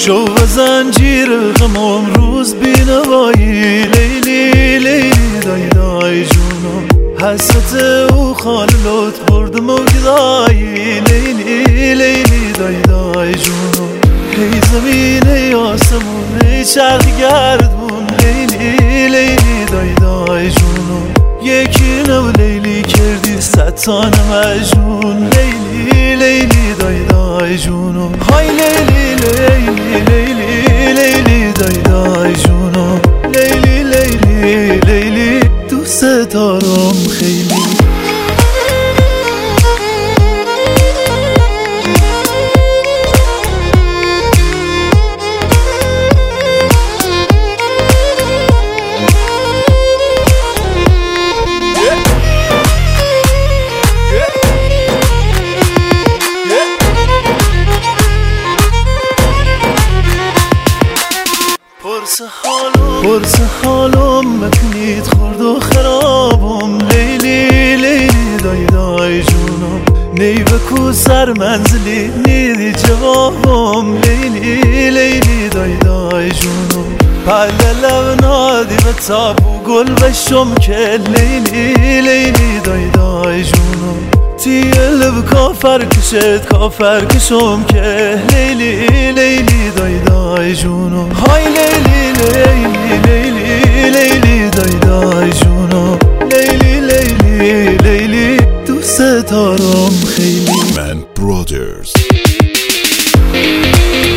شو و زنجیر غم امروز بینوایی لیلی لیلی دای دای جونم حسرت او خال لط بردم و گدایی لیلی لیلی دای دای جونم ای زمین ای آسمون ای چرخ گردمون لیلی لیلی دای دای جونم یکی نو لیلی کردی ستان مجنون لیلی لیلی دای دای جونم های لیلی لیلی لیلی لیلی دای دای جونم لیلی لیلی لیلی دوست دارم خیلی پرس حالم مکنید خورد و خرابم لیلی لیلی دای دای جونم نیوه کو سر منزلی نیدی جوابم لیلی لیلی دای دای جونم پله لب نادی و تابو گل بشم که لیلی لیلی دای دای جونم تیلب کافر کشم که لیلی لیلی دای دای جونم های لیلی لیلی لیلی لیلی دای دای جونم لیلی لیلی لیلی دوست دارم خیلی من برادرز